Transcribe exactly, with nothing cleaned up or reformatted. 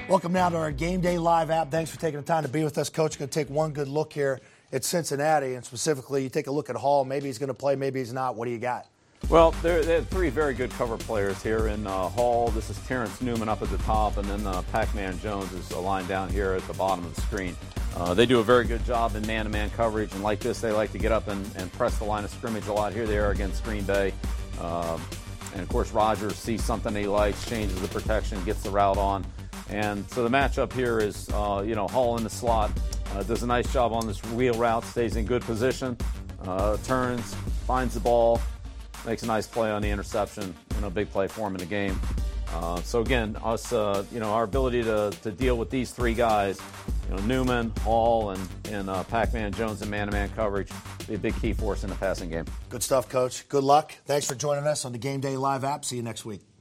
Welcome now to our Game Day Live app. Thanks for taking the time to be with us, Coach. Going to take one good look here at Cincinnati, and specifically, you take a look at Hall. Maybe he's going to play, maybe he's not. What do you got? Well, there are three very good cover players here in uh, Hall. This is Terrence Newman up at the top, and then uh, Pac-Man Jones is a line down here at the bottom of the screen. Uh, they do a very good job in man-to-man coverage, and like this, they like to get up and, and press the line of scrimmage a lot. Here they are against Green Bay. Um, and, of course, Rodgers sees something he likes, changes the protection, gets the route on. And so the matchup here is, uh, you know, Hall in the slot. Uh, does a nice job on this wheel route, stays in good position, uh, turns, finds the ball, makes a nice play on the interception, you know, big play for him in the game. Uh, so again, us, uh, you know, our ability to, to deal with these three guys, you know, Newman, Hall, and, and uh, Pac-Man Jones in man-to-man coverage, be a big key for us in the passing game. Good stuff, Coach. Good luck. Thanks for joining us on the Game Day Live app. See you next week.